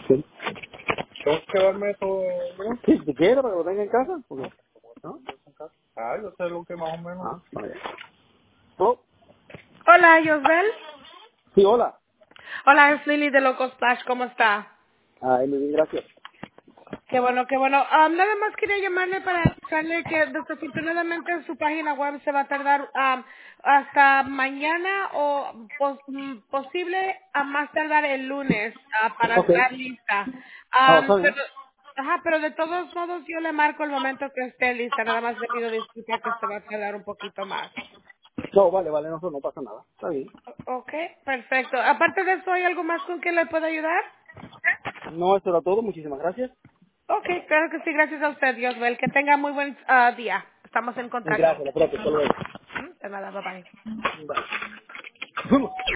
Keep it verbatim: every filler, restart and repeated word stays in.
Sí. ¿Tengo que llevarme eso, bro? Sí, si quiere, para que lo tenga en casa. Porque, ¿no? Ah, yo sé lo que más o menos. Ah, vaya. Oh, Hola, Yosbel. sí, hola. Hola, es Lily de Loco Splash. ¿Cómo está? Ay, muy bien, gracias. Qué bueno, qué bueno. Um, nada más quería llamarle para avisarle que desafortunadamente su página web se va a tardar um, hasta mañana o pos- mm, posible a más tardar el lunes ah, para Ok. estar lista. Ah, Um, está pero, bien. ajá, pero de todos modos yo le marco el momento que esté lista. Nada más le pido disculpas que se va a tardar un poquito más. No, vale, vale, no, no pasa nada. Está bien. O- Ok, perfecto. Aparte de eso, ¿hay algo más con que le pueda ayudar? No, eso era todo. Muchísimas gracias. Ok, claro que sí, gracias a usted, Diosbel. Que tenga muy buen ah, día. Estamos en contacto. Gracias, la propia. Hasta luego. ¿Mm? De nada, bye bye. Vale.